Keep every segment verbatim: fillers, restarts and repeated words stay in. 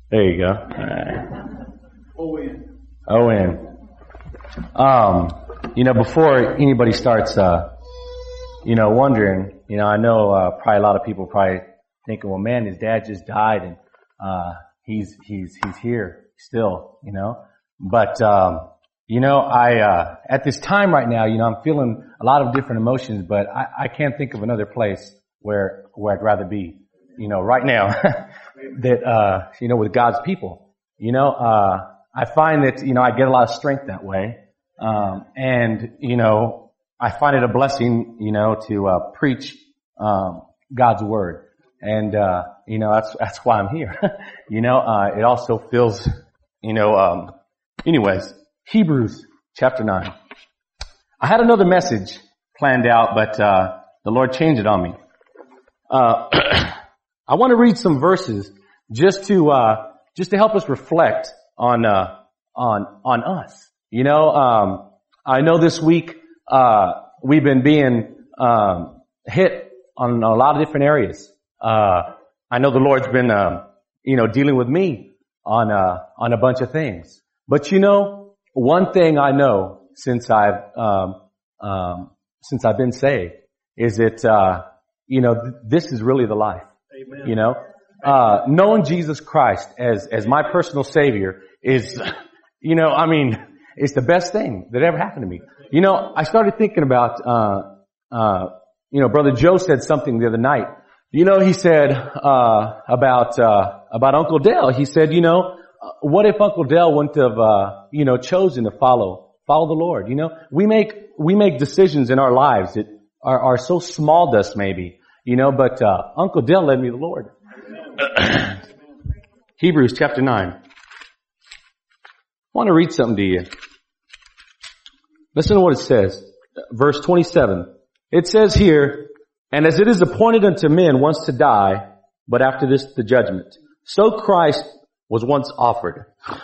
There you go. All right. O N. O N. Um, you know, before anybody starts, uh, you know, wondering, you know, I know, uh, probably a lot of people probably thinking, well, man, his dad just died and, uh, he's, he's, he's here still, you know, but, um, you know, I, uh, at this time right now, you know, I'm feeling a lot of different emotions, but I, I can't think of another place where, where I'd rather be, you know, right now that, uh, you know, with God's people, you know, uh, I find that, you know, I get a lot of strength that way. Um, and, you know, I find it a blessing, you know, to, uh, preach, um, God's word. And, uh, you know, that's, that's why I'm here. you know, uh, it also feels, you know, um, anyways, Hebrews chapter nine. I had another message planned out, but, uh, the Lord changed it on me. Uh, I want to read some verses just to, uh, just to help us reflect on, uh, on, on us. You know, um, I know this week, uh, we've been being, um, hit on a lot of different areas. Uh, I know the Lord's been, um, you know, dealing with me on, uh, on a bunch of things. But you know, one thing I know since I've, um, um, since I've been saved is that, uh, you know, th- this is really the life. Amen. You know, uh, knowing Jesus Christ as, as my personal savior is, you know, I mean, it's the best thing that ever happened to me. You know, I started thinking about, uh, uh, you know, Brother Joe said something the other night. You know, he said, uh, about, uh, about Uncle Dale. He said, you know, what if Uncle Dale wouldn't have, uh, you know, chosen to follow, follow the Lord? You know, we make, we make decisions in our lives that are, are so small to us maybe, you know, but, uh, Uncle Dale led me to the Lord. Hebrews chapter nine. I want to read something to you. Listen to what it says. Verse twenty-seven. It says here, and as it is appointed unto men once to die, but after this the judgment. So Christ was once offered.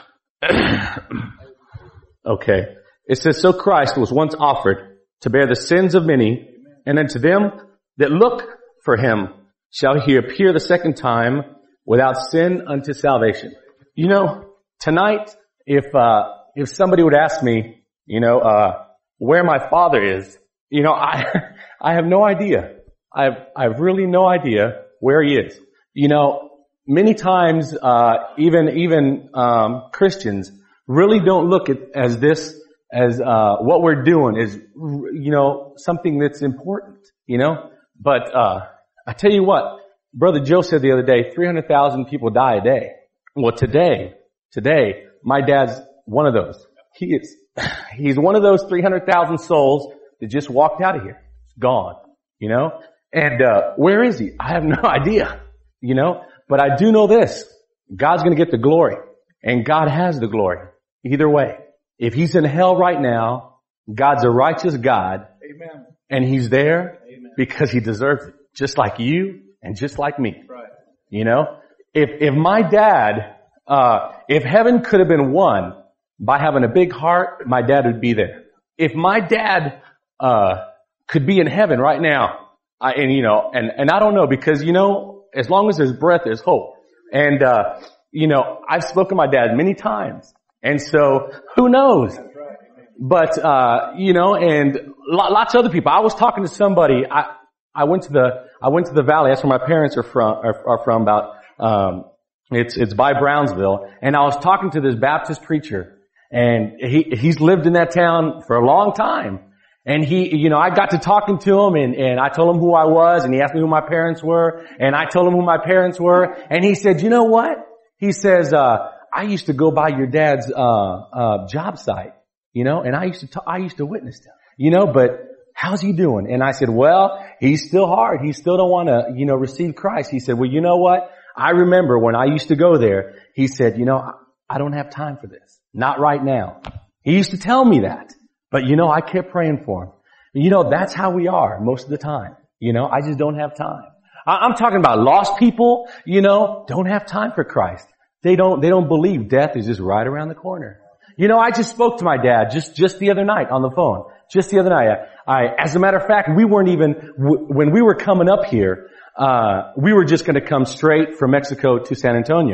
Okay. It says, so Christ was once offered to bear the sins of many, and unto them that look for him shall he appear the second time without sin unto salvation. You know, tonight, if, uh, if somebody would ask me, you know, uh, where my father is, you know, I, I have no idea. I've, I've really no idea where he is. You know, many times, uh, even, even, um, Christians really don't look at, as this, as, uh, what we're doing is, you know, something that's important, you know, but, uh, I tell you what, Brother Joe said the other day, three hundred thousand people die a day. Well, today, today, my dad's one of those. He is, he's one of those three hundred thousand souls that just walked out of here. It's gone, you know? And, uh, where is he? I have no idea, you know? But I do know this. God's gonna get the glory. And God has the glory. Either way. If he's in hell right now, God's a righteous God. Amen. And he's there Amen. Because he deserves it. Just like you and just like me. Right. You know? If, if my dad, uh, if heaven could have been won by having a big heart, my dad would be there. If my dad, uh, could be in heaven right now, I, and you know, and, and I don't know because, you know, as long as there's breath, there's hope. And, uh, you know, I've spoken to my dad many times. And so, who knows? That's right. But, uh, you know, and lots of other people. I was talking to somebody, I, I went to the, I went to the valley. That's where my parents are from, are, are from about, um, it's, it's by Brownsville. And I was talking to this Baptist preacher and he, he's lived in that town for a long time. And he, you know, I got to talking to him and, and I told him who I was and he asked me who my parents were and I told him who my parents were and he said, you know what? He says, uh, I used to go by your dad's, uh, uh, job site, you know, and I used to, t- I used to witness to him, you know, but how's he doing? And I said, well, he's still hard. He still don't want to, you know, receive Christ. He said, well, you know what? I remember when I used to go there, he said, you know, I don't have time for this. Not right now. He used to tell me that. But you know, I kept praying for him. You know, that's how we are most of the time. You know, I just don't have time. I'm talking about lost people, you know, don't have time for Christ. They don't, they don't believe death is just right around the corner. You know, I just spoke to my dad just, just the other night on the phone. Just the other night. I, I as a matter of fact, we weren't even, w- when we were coming up here, uh, we were just going to come straight from Mexico to San Antonio.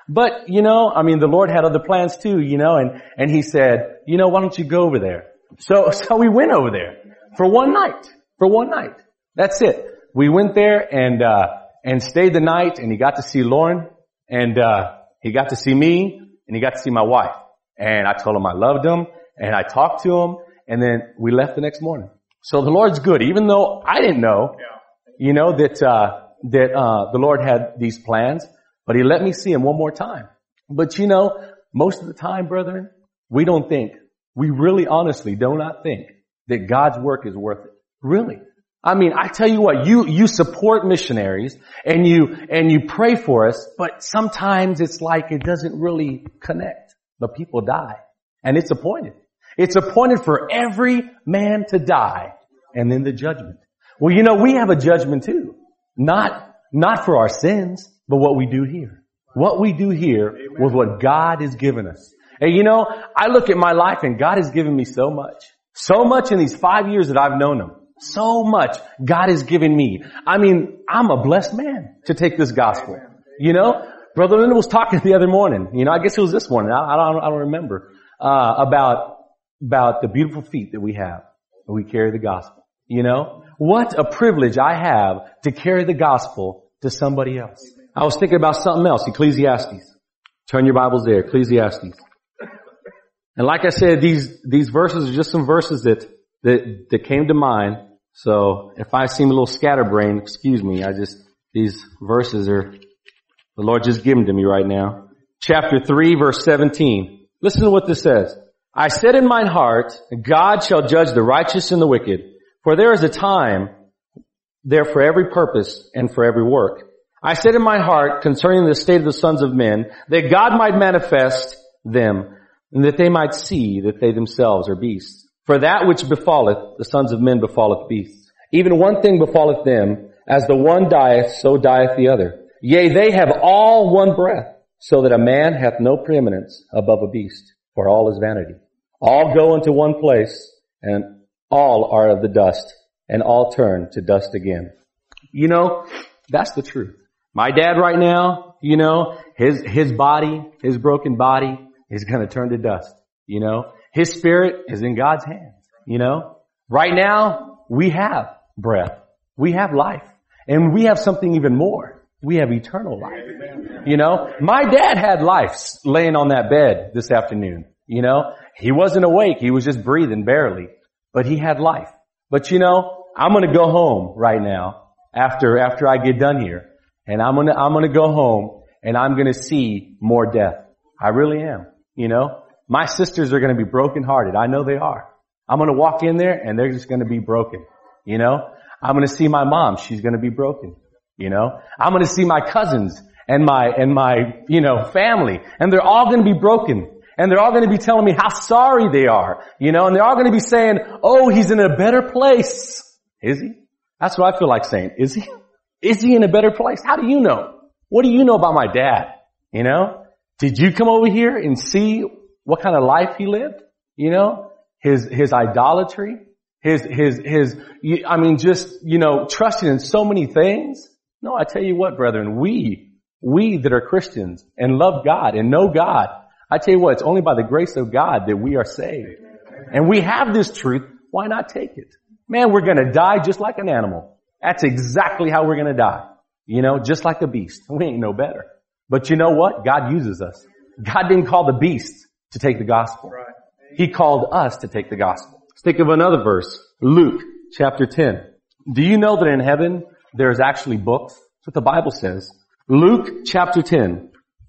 But, you know, I mean, the Lord had other plans too, you know, and, and he said, you know, why don't you go over there? So, so we went over there for one night, for one night. That's it. We went there and, uh, and stayed the night, and he got to see Lauren, and, uh, he got to see me, and he got to see my wife. And I told him I loved him, and I talked to him, and then we left the next morning. So the Lord's good, even though I didn't know, you know, that, uh, that, uh, the Lord had these plans, but he let me see him one more time. But you know, most of the time, brethren, we don't think, we really honestly do not think that God's work is worth it. Really. I mean, I tell you what, you, you support missionaries and you, and you pray for us, but sometimes it's like it doesn't really connect. But people die. And it's appointed. It's appointed for every man to die and then the judgment. Well, you know, we have a judgment too. Not, not for our sins, but what we do here. What we do here with what God has given us. And you know, I look at my life and God has given me so much. So much in these five years that I've known Him. So much God has given me. I mean, I'm a blessed man to take this gospel. You know, Brother Linda was talking the other morning. You know, I guess it was this morning. I, I don't, I don't remember, uh, about, about the beautiful feet that we have when we carry the gospel. You know, what a privilege I have to carry the gospel to somebody else. I was thinking about something else. Ecclesiastes. Turn your Bibles there. Ecclesiastes. And like I said, these, these verses are just some verses that, that, that came to mind. So if I seem a little scatterbrained, excuse me. I just, these verses are, the Lord just gave them to me right now. Chapter three, verse seventeen. Listen to what this says. I said in mine heart, God shall judge the righteous and the wicked. For there is a time there for every purpose and for every work. I said in my heart concerning the state of the sons of men, that God might manifest them, and that they might see that they themselves are beasts. For that which befalleth the sons of men befalleth beasts. Even one thing befalleth them, as the one dieth, so dieth the other. Yea, they have all one breath, so that a man hath no preeminence above a beast, for all is vanity. All go into one place, and all are of the dust, and all turn to dust again. You know, that's the truth. My dad right now, you know, his, his body, his broken body is going to turn to dust. You know, his spirit is in God's hands. You know, right now we have breath. We have life. And we have something even more. We have eternal life. You know, my dad had life laying on that bed this afternoon. You know, he wasn't awake. He was just breathing barely, but he had life. But you know, I'm going to go home right now after, after I get done here. And I'm going to, I'm going to go home and I'm going to see more death. I really am. You know, my sisters are going to be brokenhearted. I know they are. I'm going to walk in there and they're just going to be broken. You know, I'm going to see my mom. She's going to be broken. You know, I'm going to see my cousins and my, and my, you know, family, and they're all going to be broken. And they're all going to be telling me how sorry they are. You know, and they're all going to be saying, oh, he's in a better place. Is he? That's what I feel like saying. Is he? Is he in a better place? How do you know? What do you know about my dad? You know, did you come over here and see what kind of life he lived? You know, his, his idolatry, his, his, his, I mean, just, you know, trusting in so many things. No, I tell you what, brethren, we, we that are Christians and love God and know God, I tell you what, it's only by the grace of God that we are saved. And we have this truth. Why not take it? Man, we're going to die just like an animal. That's exactly how we're going to die. You know, just like a beast. We ain't no better. But you know what? God uses us. God didn't call the beast to take the gospel. He called us to take the gospel. Let's think of another verse. Luke chapter ten. Do you know that in heaven there's actually books? That's what the Bible says. Luke chapter ten.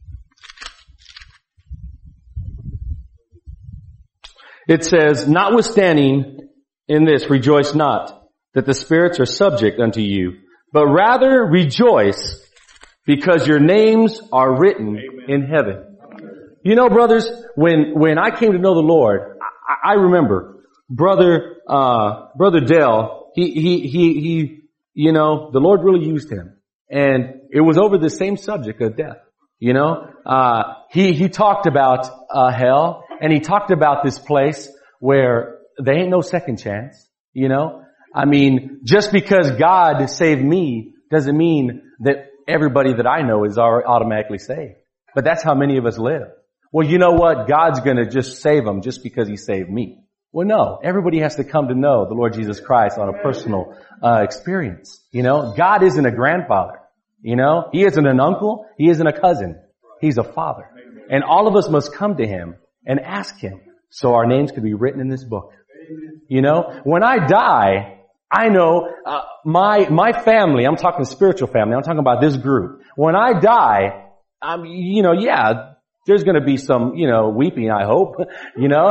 It says, notwithstanding in this, rejoice not that the spirits are subject unto you, but rather rejoice because your names are written Amen. In heaven. You know, brothers, when, when I came to know the Lord, I, I remember brother, uh, brother Dell, he, he, he, he, you know, the Lord really used him. And it was over the same subject of death. You know, uh, he, he talked about, uh, hell, and he talked about this place where there ain't no second chance. You know, I mean, just because God saved me doesn't mean that everybody that I know is automatically saved. But that's how many of us live. Well, you know what? God's going to just save them just because he saved me. Well, no. Everybody has to come to know the Lord Jesus Christ on a personal uh, experience. You know, God isn't a grandfather. You know, he isn't an uncle. He isn't a cousin. He's a father. And all of us must come to him and ask him so our names can be written in this book. You know, when I die, I know uh, my my family, I'm talking spiritual family, I'm talking about this group. When I die, I'm, you know, yeah, there's going to be some, you know, weeping, I hope, you know.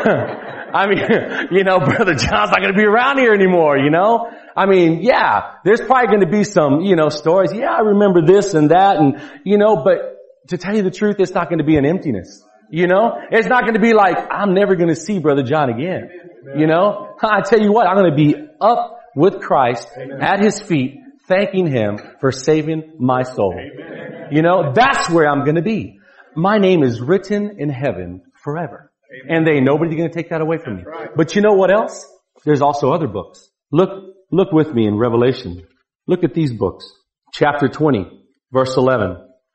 I mean, you know, Brother John's not going to be around here anymore, you know. I mean, yeah, there's probably going to be some, you know, stories. Yeah, I remember this and that and, you know, but to tell you the truth, it's not going to be an emptiness. You know, it's not going to be like, I'm never going to see Brother John again. You know, I tell you what, I'm going to be up with Christ at his feet, thanking him for saving my soul. You know, that's where I'm going to be. My name is written in heaven forever. And they ain't nobody going to take that away from me. But you know what else? There's also other books. Look, look with me in Revelation. Look at these books. Chapter twenty, verse eleven.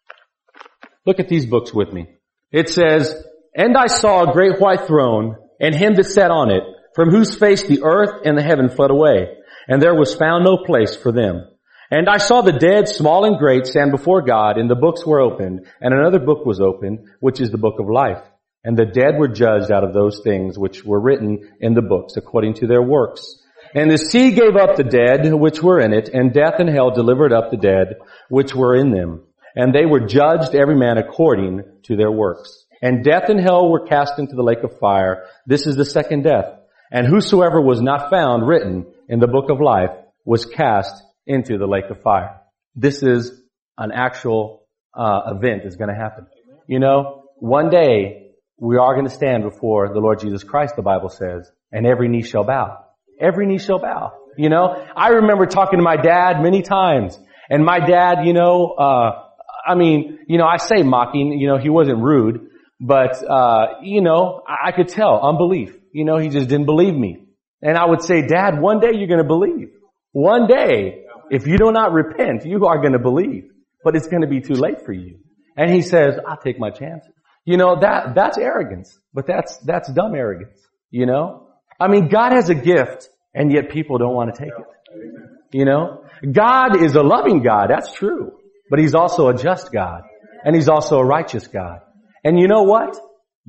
Look at these books with me. It says, and I saw a great white throne and him that sat on it, from whose face the earth and the heaven fled away, and there was found no place for them. And I saw the dead, small and great, stand before God, and the books were opened, and another book was opened, which is the book of life. And the dead were judged out of those things which were written in the books, according to their works. And the sea gave up the dead which were in it, and death and hell delivered up the dead which were in them. And they were judged every man according to their works. And death and hell were cast into the lake of fire. This is the second death. And whosoever was not found written in the book of life was cast into the lake of fire. This is an actual uh, event that's going to happen. You know, one day we are going to stand before the Lord Jesus Christ, the Bible says, and every knee shall bow. Every knee shall bow. You know, I remember talking to my dad many times, and my dad, you know, uh, I mean, you know, I say mocking, you know, he wasn't rude, but, uh, you know, I, I could tell unbelief. You know, he just didn't believe me. And I would say, Dad, one day you're going to believe. One day, if you do not repent, you are going to believe, but it's going to be too late for you. And he says, I'll take my chances. You know, that, that's arrogance, but that's, that's dumb arrogance. You know, I mean, God has a gift and yet people don't want to take it. You know, God is a loving God. That's true. But he's also a just God. And he's also a righteous God. And you know what?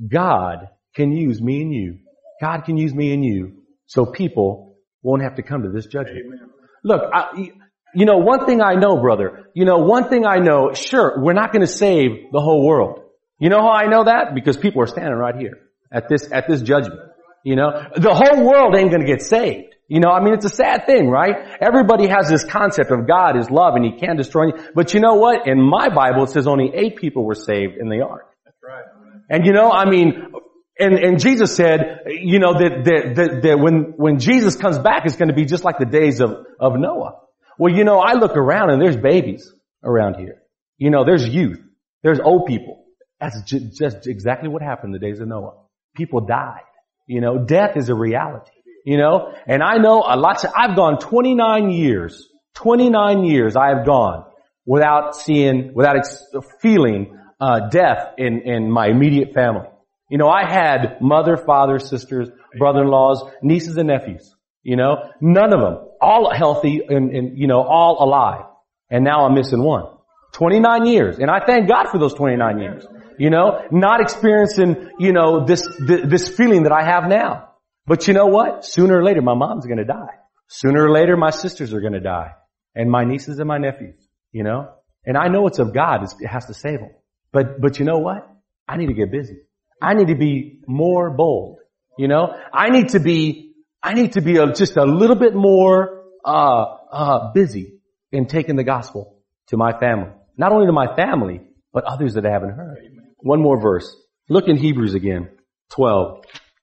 God can use me and you. God can use me and you so people won't have to come to this judgment. Amen. Look, I, you know, one thing I know, brother, you know, one thing I know, sure, we're not going to save the whole world. You know how I know that? Because people are standing right here at this, at this judgment. You know, the whole world ain't going to get saved. You know, I mean, it's a sad thing, right? Everybody has this concept of God is love and he can't destroy you. But you know what? In my Bible, it says only eight people were saved in the ark. That's right. And you know, I mean, and, and Jesus said, you know, that, that, that, that when, when Jesus comes back, it's going to be just like the days of, of Noah. Well, you know, I look around and there's babies around here. You know, there's youth. There's old people. That's ju- just exactly what happened in the days of Noah. People died. You know, death is a reality. You know, and I know a lot. Of, I've gone twenty-nine years, twenty-nine years I have gone without seeing, without ex- feeling, uh, death in, in my immediate family. You know, I had mother, father, sisters, brother-in-laws, nieces and nephews. You know, none of them, all healthy and, and, you know, all alive. And now I'm missing one. twenty-nine years. And I thank God for those twenty-nine years. You know, not experiencing, you know, this, this feeling that I have now. But you know what? Sooner or later, my mom's going to die. Sooner or later, my sisters are going to die. And my nieces and my nephews, you know? And I know it's of God. It has to save them. But, but you know what? I need to get busy. I need to be more bold. You know? I need to be, I need to be a, just a little bit more, uh, uh, busy in taking the gospel to my family. Not only to my family, but others that I haven't heard. One more verse. Look in Hebrews again. twelve.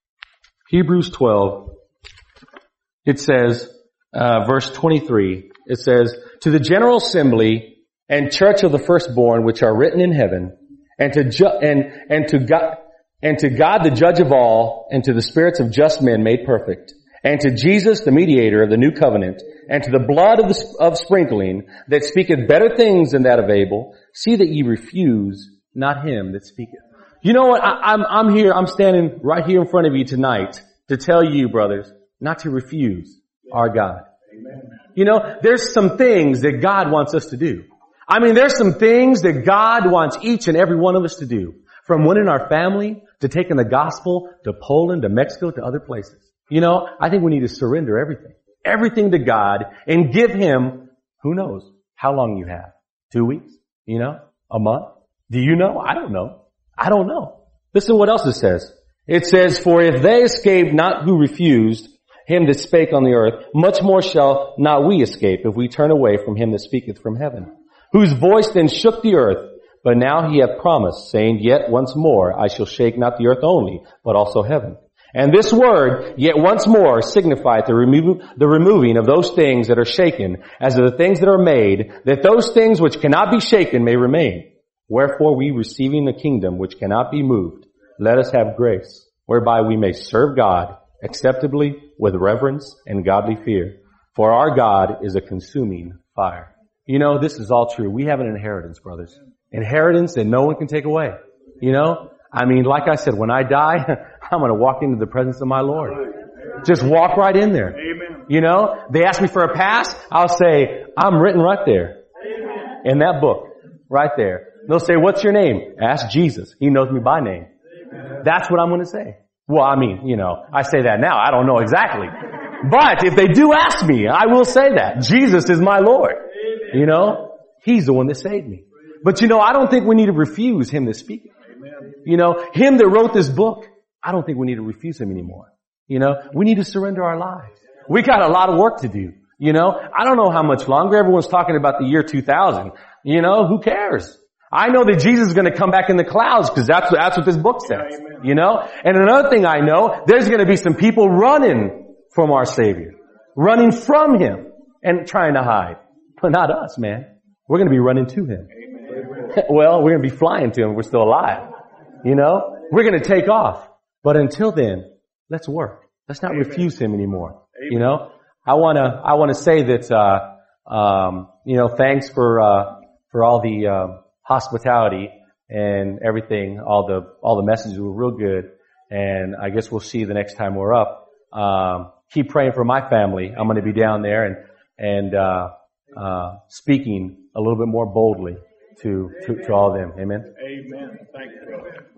Hebrews twelve, it says, uh, verse twenty-three, it says, to the general assembly and church of the firstborn which are written in heaven, and to ju- and, and to God, and to God the judge of all, and to the spirits of just men made perfect, and to Jesus the mediator of the new covenant, and to the blood of the, of sprinkling that speaketh better things than that of Abel, see that ye refuse not him that speaketh. You know what? I, I'm, I'm here, I'm standing right here in front of you tonight to tell you, brothers, not to refuse our God. You know, there's some things that God wants us to do. I mean, there's some things that God wants each and every one of us to do. From winning our family to taking the gospel to Poland, to Mexico, to other places. You know, I think we need to surrender everything. Everything to God and give him, who knows how long you have. Two weeks? You know? A month? Do you know? I don't know. I don't know. Listen what else it says. It says, for if they escaped not who refused him that spake on the earth, much more shall not we escape if we turn away from him that speaketh from heaven, whose voice then shook the earth. But now he hath promised, saying, yet once more I shall shake not the earth only, but also heaven. And this word, yet once more, signifieth the, remo- the removing of those things that are shaken, as of the things that are made, that those things which cannot be shaken may remain. Wherefore we, receiving the kingdom which cannot be moved, let us have grace, whereby we may serve God acceptably with reverence and godly fear. For our God is a consuming fire. You know, this is all true. We have an inheritance, brothers. Inheritance that no one can take away. You know? I mean, like I said, when I die, I'm going to walk into the presence of my Lord. Just walk right in there. Amen. You know? They ask me for a pass. I'll say, I'm written right there. Amen. In that book. Right there. They'll say, what's your name? Ask Jesus. He knows me by name. Amen. That's what I'm going to say. Well, I mean, you know, I say that now. I don't know exactly. But if they do ask me, I will say that. Jesus is my Lord. Amen. You know? He's the one that saved me. But you know, I don't think we need to refuse him to speak. Amen. You know, him that wrote this book, I don't think we need to refuse him anymore. You know, we need to surrender our lives. We got a lot of work to do. You know, I don't know how much longer. Everyone's talking about the year two thousand. You know, who cares? I know that Jesus is going to come back in the clouds because that's, that's what this book says. Yeah, you know? And another thing I know, there's going to be some people running from our Savior. Running from him and trying to hide. But not us, man. We're going to be running to him. Well, we're going to be flying to him if we're still alive. You know? We're going to take off. But until then, let's work. Let's not Amen. refuse him anymore. Amen. You know? I want to, I want to say that, uh, um, you know, thanks for, uh, for all the, uh, hospitality and everything. All the, all the messages were real good. And I guess we'll see you the next time we're up. Um, keep praying for my family. I'm going to be down there and, and, uh, uh, speaking a little bit more boldly to, to, to all of them. Amen. Amen. Thank you.